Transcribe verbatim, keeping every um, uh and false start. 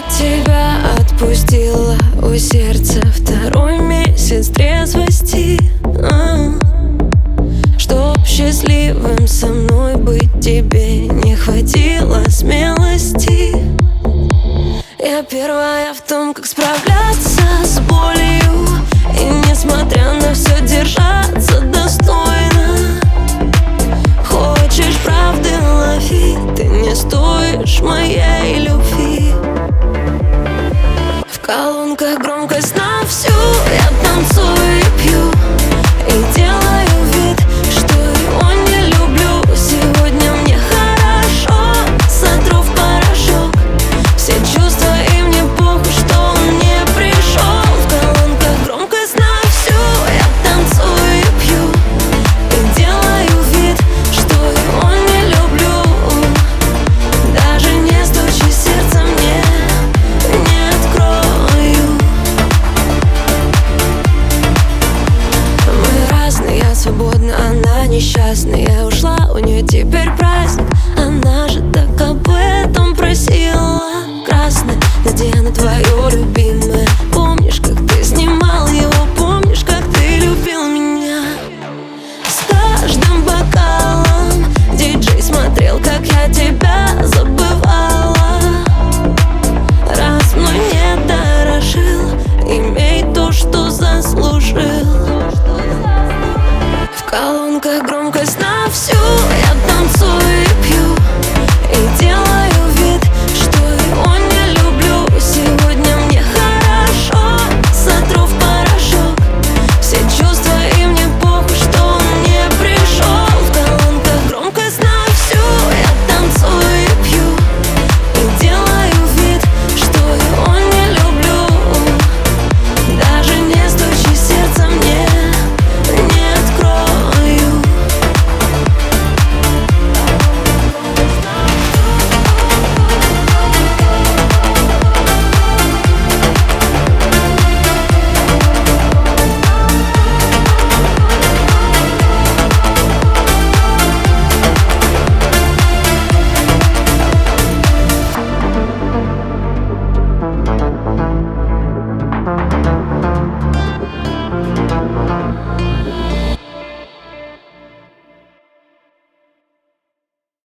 тебя отпустила, у сердца второй месяц трезвости. а, Чтоб счастливым со мной быть, тебе не хватило смелости. Я первая в том, как справляться с болью, и несмотря на все держаться достойно. Хочешь правды, лови, ты не стоишь моей любви. В колонках громкость